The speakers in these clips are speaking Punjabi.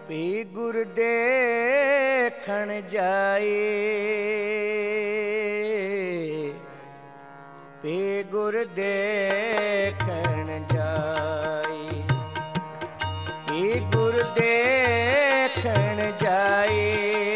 ਵੀ ਗੁਰ ਦੇਖਣ ਜਾਏ, ਵੀ ਗੁਰ ਦੇਖਣ ਜਾਏ, ਵੀ ਗੁਰ ਦੇਖਣ ਜਾਏ,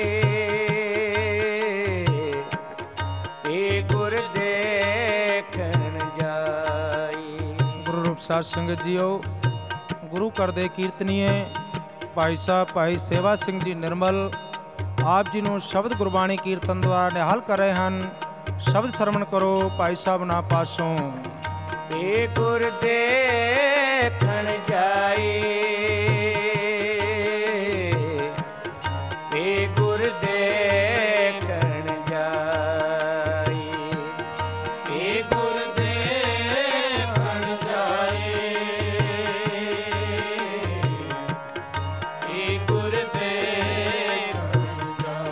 ਵੀ ਗੁਰ ਦੇਖਣ ਜਾਏ। ਗੁਰੂ ਰੂਪ ਸਾਧ ਸੰਗਤ ਜੀਓ, ਗੁਰੂ ਘਰ ਦੇ ਕੀਰਤਨੀਏ ਭਾਈ ਸਾਹਿਬ ਭਾਈ ਸੇਵਾ ਸਿੰਘ ਜੀ ਨਿਰਮਲ ਆਪ ਜੀ ਨੂੰ ਸ਼ਬਦ ਗੁਰਬਾਣੀ ਕੀਰਤਨ ਦੁਆਰਾ ਨਿਹਾਲ ਕਰ ਰਹੇ ਹਨ। ਸ਼ਬਦ ਸਰਵਣ ਕਰੋ ਭਾਈ ਸਾਹਿਬ ਨਾ ਪਾਸੋਂ। ਏ ਗੁਰ ਦੇਖਣ ਜਾਏ, ਏ ਗੁਰ ਦੇਖਣ ਜਾਏ, ਏ ਗੁਰ ਦੇਖਣ ਜਾਏ, ਏ ਗੁਰ ਦੇਖਣ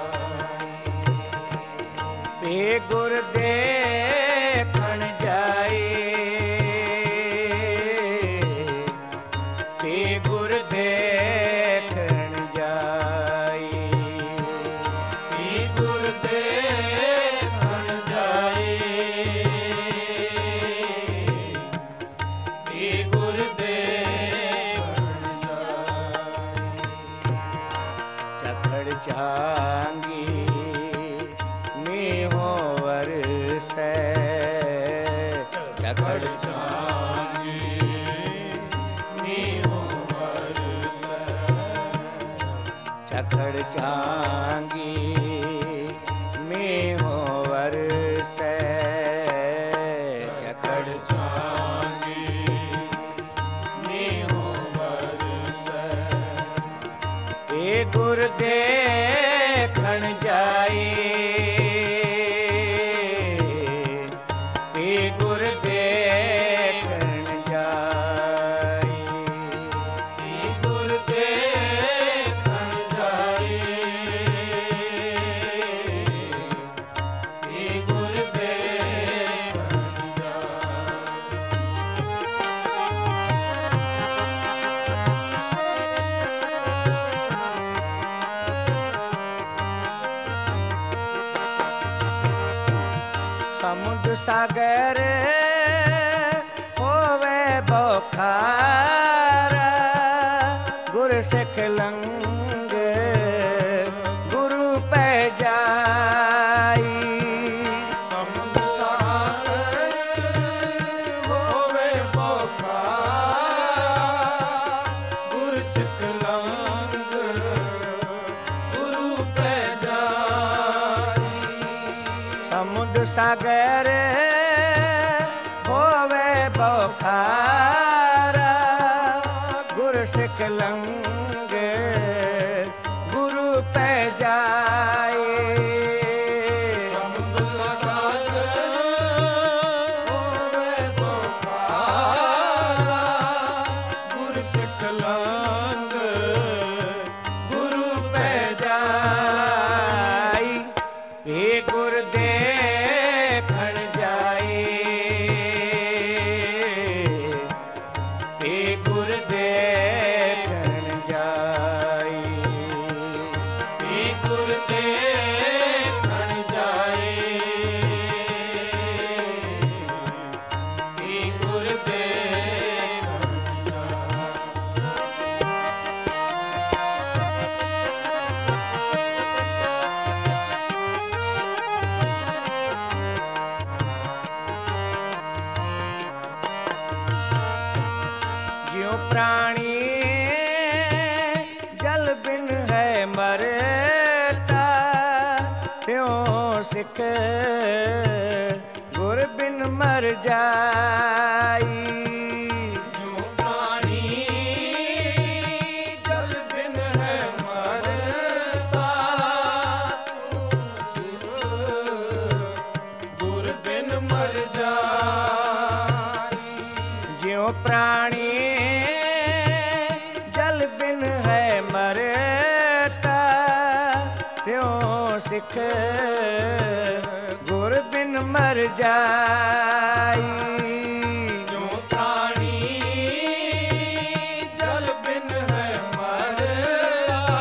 ਜਾਏ, ਏ ਗੁਰ ਦੇਖਣ ਜਾਏ, ਏ ਗੁਰ ਦੇਖਣ ਜਾਏ, ਏ ਗੁਰ ਦੇਖਣ ਜਾਏ, ਏ ਗੁਰ ਦੇਖਣ ਜਾਏ। ਚਖੜ ਚਾਂਗੀ ਨੀਹੋ ਵਰਸੈ, ਚਖੜ ਚਾਂਗੀ ਨੀਹੋ ਵਰਸੈ, ਚਖੜ ਚਾਂਗੀ ਨੀਹੋ ਵਰਸੈ, ਚਖੜ ਚਾਂਗੀ ਨੀਹੋ ਵਰਸੈ। ਏ ਗੁਰ ਦੇਖਣ ਜਾਏ, ਏ ਗੁਰ ਦੇਖਣ ਜਾਏ, ਏ ਗੁਰ ਦੇਖਣ ਜਾਏ, ਏ ਗੁਰ ਦੇਖਣ ਜਾਏ। ਸਮੁੰਦ ਸਾਗਰ ਹੋਵੇ ਬੋਖਾਰਾ, ਗੁਰ ਸਿੱਖ ਲੰਗ ਗੁਰੂ ਪੈ ਜਾਈ। ਸਮੁੰਦ ਸਾਗਰ ਹੋਵੇ ਬੋਖਾਰਾ, ਗੁਰ ਸਿੱਖ ਲੰਗ ਗੁਰੂ ਪੈ ਜਾਈ। ਸਮੁੰਦ ਸਾਗਰ ਹੋਵੇ ਬੋਖਾਰਾ, ਗੁਰ ਸਿੱਖ ਲੰਗ ਗੁਰੂ ਪੈ ਜਾਏ। ਸਮੁੰਦ ਸਾਗਰ ਹੋਵੇ ਬੋਖਾਰਾ, ਗੁਰ ਸਿੱਖ ਲੰਗ ਗੁਰੂ ਪੈ ਜਾਈ। ਏ ਗੁਰ ਦੇਖਣ ਜਾਏ, ਏ ਗੁਰ ਦੇਖਣ ਜਾਏ, ਏ ਗੁਰ ਦੇਖਣ ਜਾਏ, ਏ ਗੁਰ ਦੇਖਣ ਜਾਏ। ਜਿਉ ਪ੍ਰਾਣੀ ਜਲ ਬਿਨ ਹੈ ਮਰਤਾ, ਤਿਉ ਸਿੱਖ ਗੁਰ ਬਿਨ ਮਰ ਜਾਈ। ਜਿਉ ਪ੍ਰਾਣੀ ਜਲ ਬਿਨ ਹੈ ਮਰਤਾ, ਸਿੱਖ ਗੁਰ ਬਿਨ ਮਰ ਜਾਈ। ਜਿਉ ਪ੍ਰਾਣੀ ਜਲ ਬਿਨ ਹੈ ਮਰਤਾ, ਤਿਉ ਸਿੱਖ ਗੁਰ ਬਿਨ ਮਰ ਜਾਈ। ਜਿਉ ਪ੍ਰਾਣੀ ਜਲ ਬਿਨ ਹੈ ਮਰਤਾ,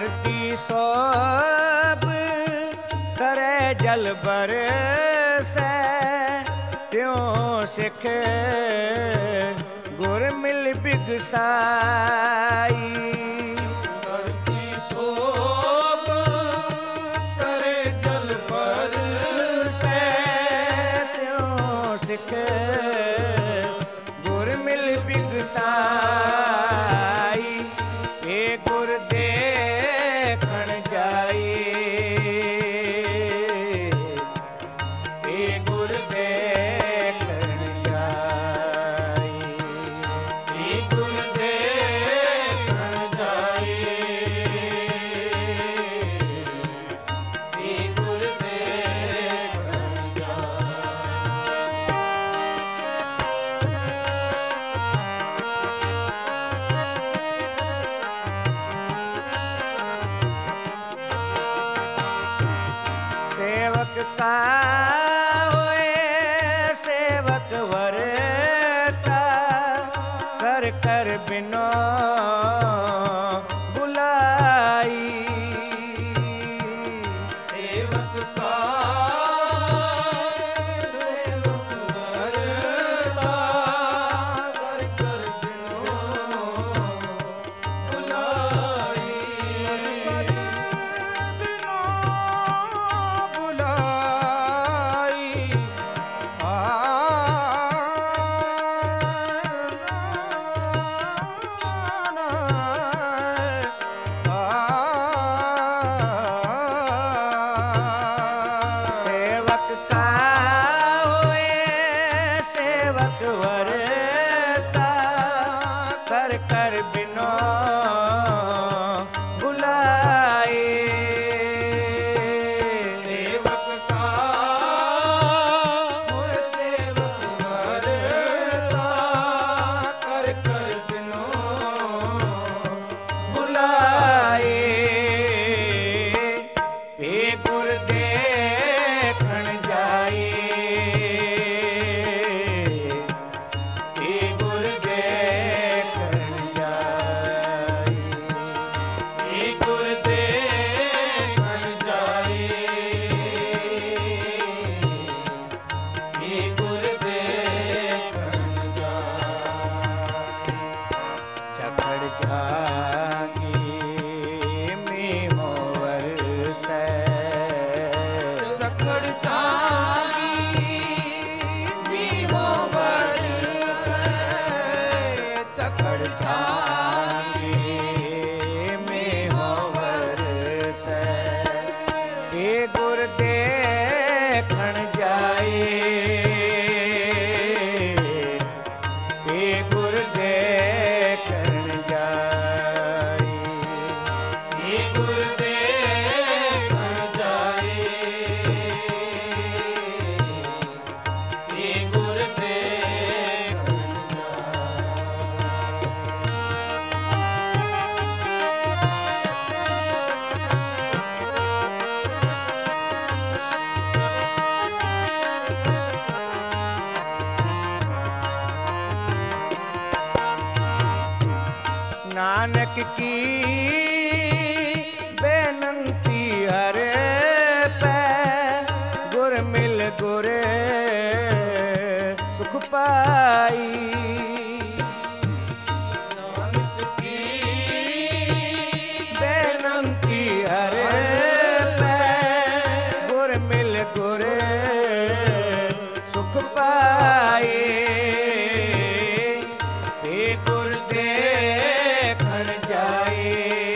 धरती सोब करे जल बरसै, त्यों सिख गुर मिल बिगसाई। धरती सोब करे जल बरसै, त्यों सिख गुर मिल बिगसाई। ए गुर देखण जाई, ए गुर देखण जाई, हे गुर देखण जाई, हे गुर देखण सेवक का होए सेवक वरता, कर कर बिनो बुलाई। सेवक का सेवक वरता, कर कर बिनो बुलाई। बिनो बुलाई सेवक का होए सेवक वरता, कर कर बिनो बुलाए। सेवक का होए सेवक वरता, कर कर बिनो बुलाए। ए गुर देखण जाई, ए गुर देखण जाई, हे गुर देखण जाई, हे गुर देखण जाई। चखड़ जागी में मोवरसै, चखड़ जागी मीहो बरसै, चखड़ जागी में मोवरसै। ए गुर देखण जाई, ए गुर देखण जाई, हे गुर देखण जाई, हे गुर देखण नानक की बेनंती हर पै, गुर मिल गुर सुख पाई। नानक की बेनंती हर पै, गुर मिल गुर सुख पाए। ए गुर देखण जाए,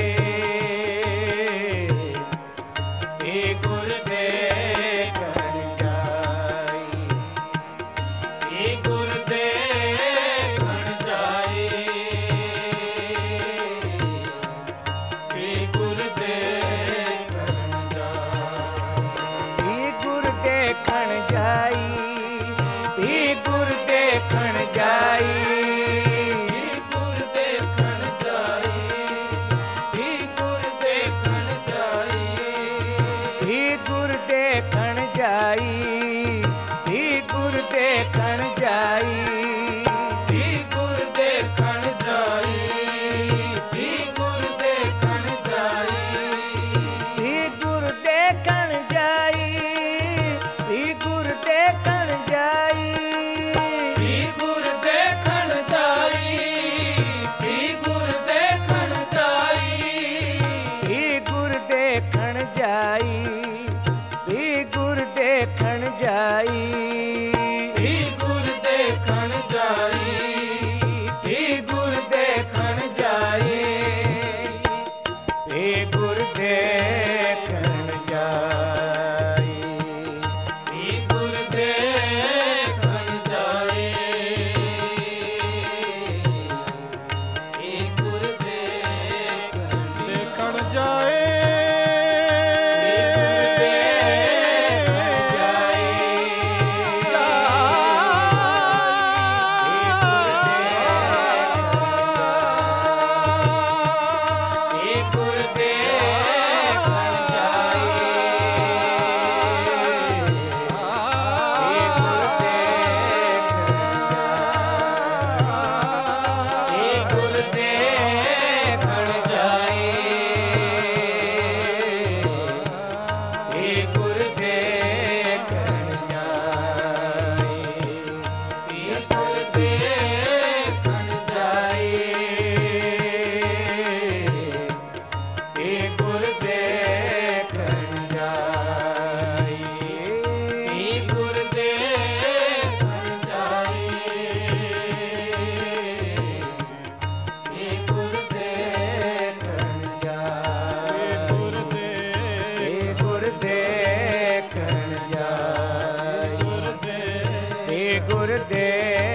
ਗੁਰ ਦੇ